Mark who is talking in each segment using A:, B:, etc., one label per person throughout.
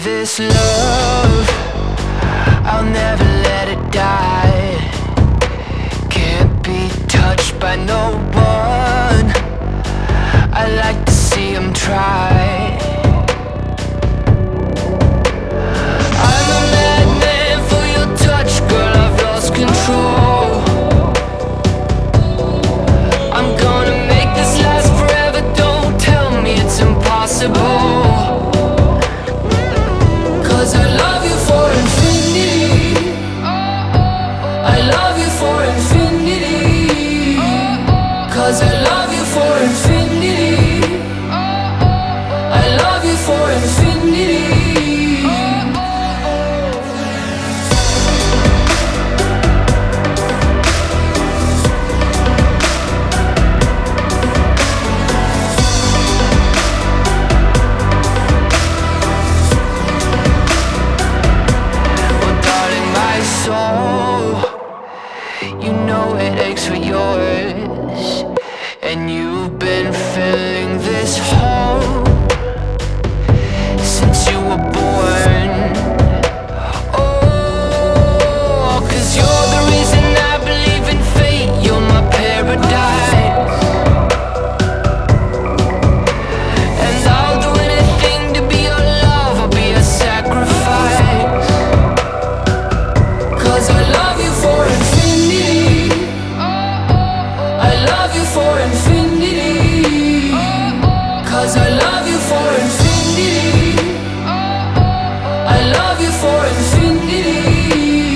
A: this love, I'll never let it die. Can't be touched by no one, I like to see him try. I'm a madman for your touch, girl, I've lost control. I'm gonna make this last forever, don't tell me it's impossible. Cause I love you for infinity, I love you for infinity. Cause I love you for infinity, I love you for infinity. You know it aches for yours, and you've been filling this hole since you were born. Oh, 'cause you're the reason I believe in fate, you're my paradise. And I'll do anything to be your love, I'll be a sacrifice. 'Cause I love you for infinity, I love you for infinity. Cause I love you for infinity, I love you for infinity.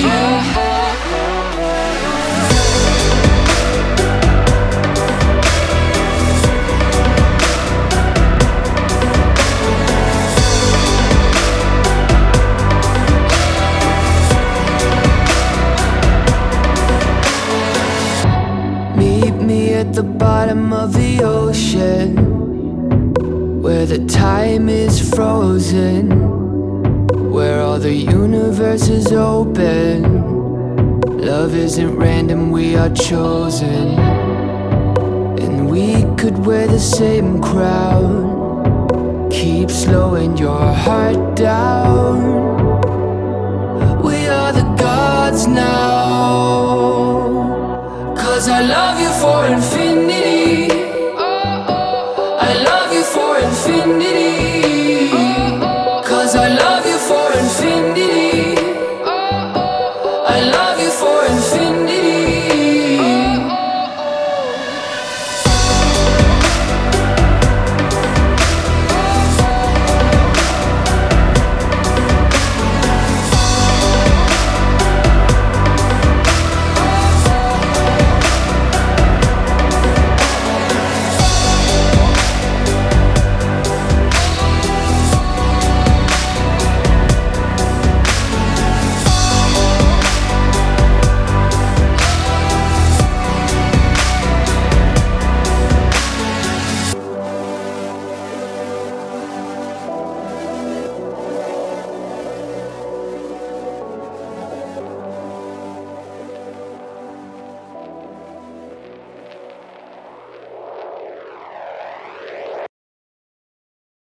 A: Meet me at the bottom of the ocean, where the time is frozen, where all the universe is open. Love isn't random, we are chosen. And we could wear the same crown, keep slowing your heart down.